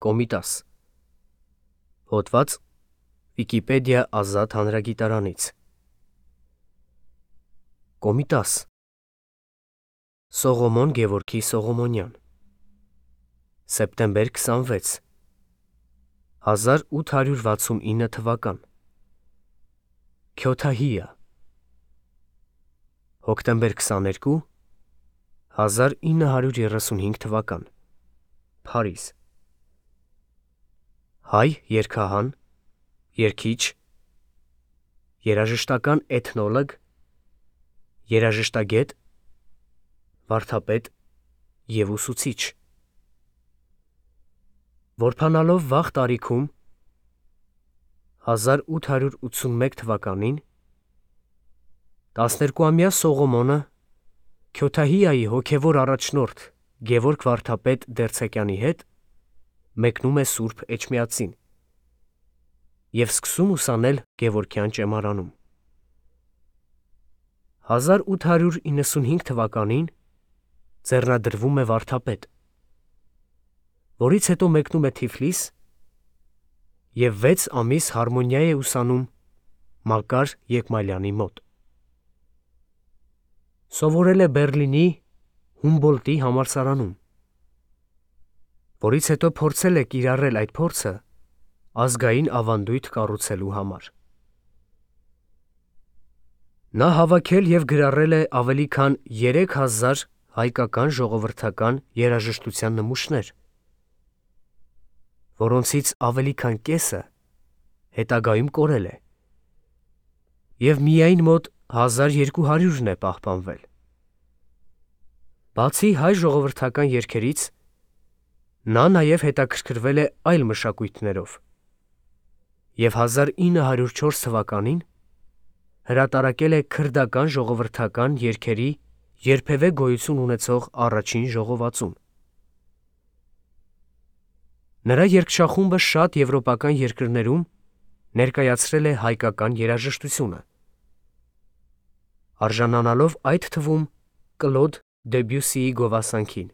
Կոմիտաս։ Հոդված Վիկիպեդիա ազատ հանրագիտարանից։ Կոմիտաս Սողոմոն Գևորգի Սողոմոնյան Սեպտեմբեր 26 1869 թվական Քյոթահիա Հոկտեմբեր 22 1935 թվական Փարիզ Հայ երգահան, երգիչ, երաժշտական էթնոլոգ, երաժշտագետ, վարդապետ և ուսուցիչ։ Որբանալով վաղ տարիքում 1881 թվականին 12-ամյա Սողոմոնը Քյոթահիայի հոգևոր առաջնորդ Գևորգ վարդապետ Դերցակյանի հետ մեկնում է Սուրբ Էջմիածին և սկսում ուսանել Գևորգյան ճեմարանում։ 1895 թվականին ձեռնադրվում է վարդապետ, որից հետո մեկնում է Թիֆլիս և 6 ամիս հարմոնիա է ուսանում Մակար Եկմալյանի մոտ։ Սովորել է Բեռլինի Հումբոլտի համալսարանում, որից հետո փորձել է կիրառել այդ փորձը ազգային ավանդույթ կառուցելու համար։ Նա հավաքել և գրառել է ավելի քան 3000 հայկական ժողովրդական երաժշտության նմուշներ, որոնցից ավելի քան կեսը հետագայում կորել է, և միայն մոտ 1200-ն է պահպանվել։ Բացի հայ ժողովրդական երգերից, նա նաև հետաքրքրվել է այլ մշակույթներով և 1904 թվականին հրատարակել է քրդական ժողովրդական երգերի երբևէ գոյություն ունեցող առաջին ժողովածուն։ Նրա երգչախումբը շատ եվրոպական երկրներում ներկայացրել է հայկական երաժշտությունը, արժանանալով այդ թվում Կլոդ Դեբյուսիի գովասանքին։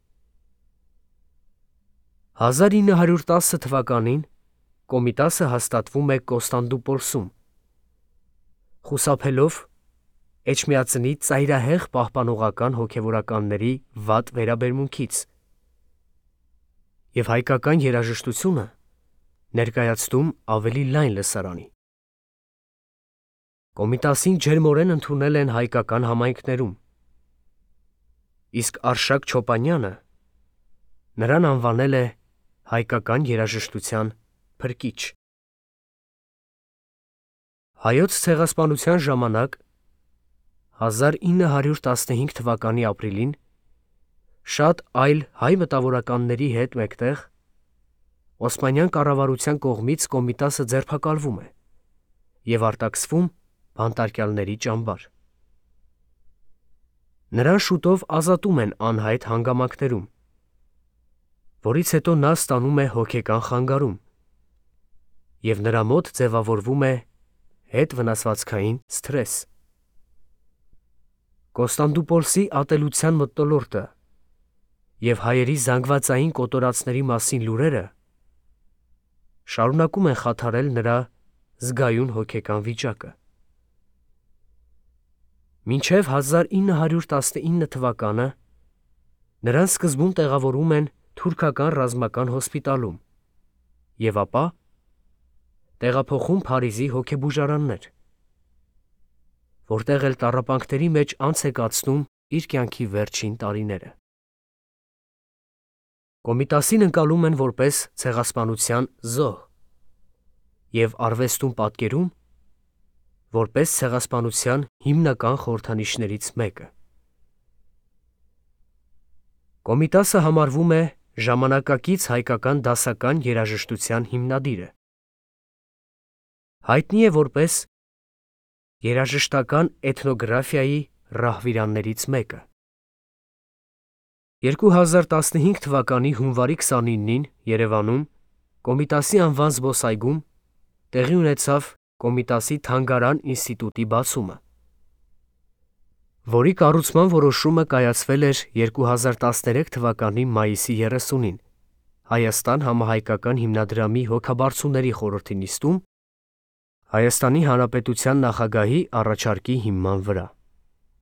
1910 թվականին Կոմիտասը հաստատվում է Կոստանդնուպոլսում, խուսափելով Էջմիածնի ծայրահեղ պահպանողական հոգևորականների վատ վերաբերմունքից և հայկական երաժշտությունը ներկայացնում ավելի լայն լսարանի։ Կոմիտասին ջերմորեն ընդունել են հայկական համայնքներում, իսկ Արշակ Չոպանյանը նրան անվանել է հայկական երաժշտության փրկիչ։ Հայոց ցեղասպանության ժամանակ 1915 թվականի ապրիլին շատ այլ հայ մտավորականների հետ մեկտեղ Օսմանյան կառավարության կողմից Կոմիտասը ձերբակալվում է և արտաքսվում բանտարկյալների ճամբար։ Նրան շուտով ազատում են անհայտ հանգամանքներում, որից հետո նա ստանում է հոգեկան խանգարում և նրա մոտ ձևավորվում է հետվնասվածքային սթրես։ Կոստանդնուպոլսի ատելության մթնոլորտը և հայերի զանգվածային կոտորածների մասին լուրերը շարունակում են խաթարել նրա զգայուն հոգեկան վիճակը։ Մինչև 1919 թվականը նրան սկզբում տեղավորում են թուրքական ռազմական հոսպիտալում և ապա տեղափոխում Փարիզի հոգեբուժարաններ, որտեղ էլ տառապանքների մեջ անց է կացնում իր կյանքի վերջին տարիները։ Կոմիտասին ընկալում են որպես ցեղասպանության զոհ և արվեստում պատկերում որպես ցեղասպանության հիմնական խորհրդանիշներից մեկը։ Կոմիտասը համարվում է ժամանակակից հայկական դասական երաժշտության հիմնադիրը։ Հայտնի է որպես երաժշտական էթնոգրաֆիայի ռահվիրաններից մեկը։ 2015 թվականի հունվարի 29-ին Երևանում Կոմիտասի անվան զբոսայգում տեղի ունեցավ Կոմիտասի թանգարան ինստիտուտի բացումը, որի կառուցման որոշումը կայացվել էր 2013 թվականի մայիսի 30-ին Հայաստան համահայկական հիմնադրամի հոգաբարձուների խորհրդի նիստում Հայաստանի Հանրապետության նախագահի առաջարկի հիման վրա։